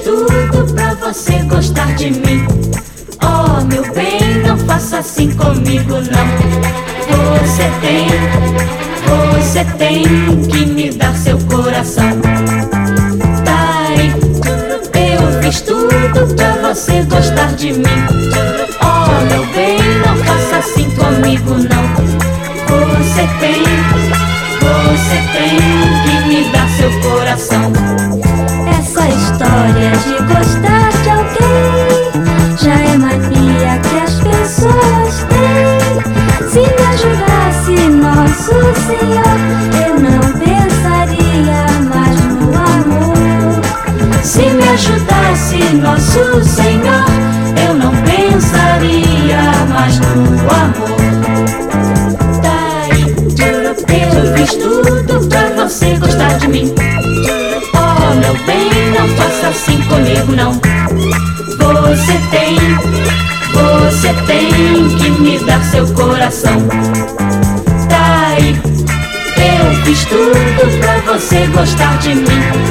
tudo pra você gostar de mim. Oh, meu bem, não faça assim comigo, não. Você tem que me dar seu coração. Tá aí, eu fiz tudo pra você gostar de mim. Oh, meu bem, não faça assim comigo, não. Você tem que me dar seu coração. Essa história de gostar de alguém já é mania que as pessoas têm. Se me ajudasse nosso Senhor, eu não pensaria mais no amor. Se me ajudasse nosso Senhor, eu não pensaria mais no amor. Eu fiz tudo pra você gostar de mim. Oh, meu bem, não faça assim comigo, não. Você tem que me dar seu coração. Tá aí, eu fiz tudo pra você gostar de mim.